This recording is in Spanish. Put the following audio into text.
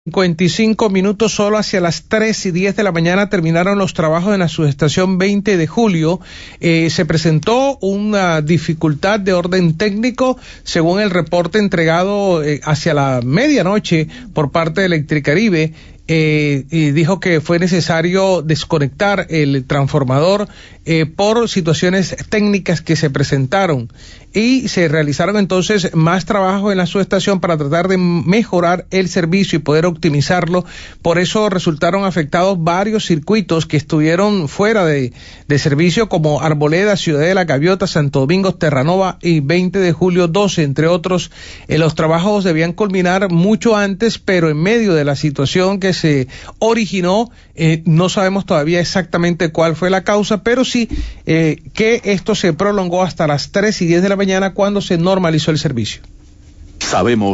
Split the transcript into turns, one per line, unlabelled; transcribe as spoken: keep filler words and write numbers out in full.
cincuenta y cinco minutos, solo hacia las tres y diez de la mañana terminaron los trabajos en la subestación veinte de julio. Eh, se presentó una dificultad de orden técnico, según el reporte entregado eh, hacia la medianoche por parte de Electricaribe. Eh, y dijo que fue necesario desconectar el transformador eh, por situaciones técnicas que se presentaron, y se realizaron entonces más trabajo en la subestación para tratar de mejorar el servicio y poder optimizarlo. Por eso resultaron afectados varios circuitos que estuvieron fuera de, de servicio, como Arboleda, Ciudadela, Gaviota, Santo Domingo, Terranova y veinte de julio doce, entre otros. Eh, los trabajos debían culminar mucho antes, pero en medio de la situación que se originó, eh, no sabemos todavía exactamente cuál fue la causa, pero sí eh, que esto se prolongó hasta las tres y diez de la mañana, cuando se normalizó el servicio.
Sabemos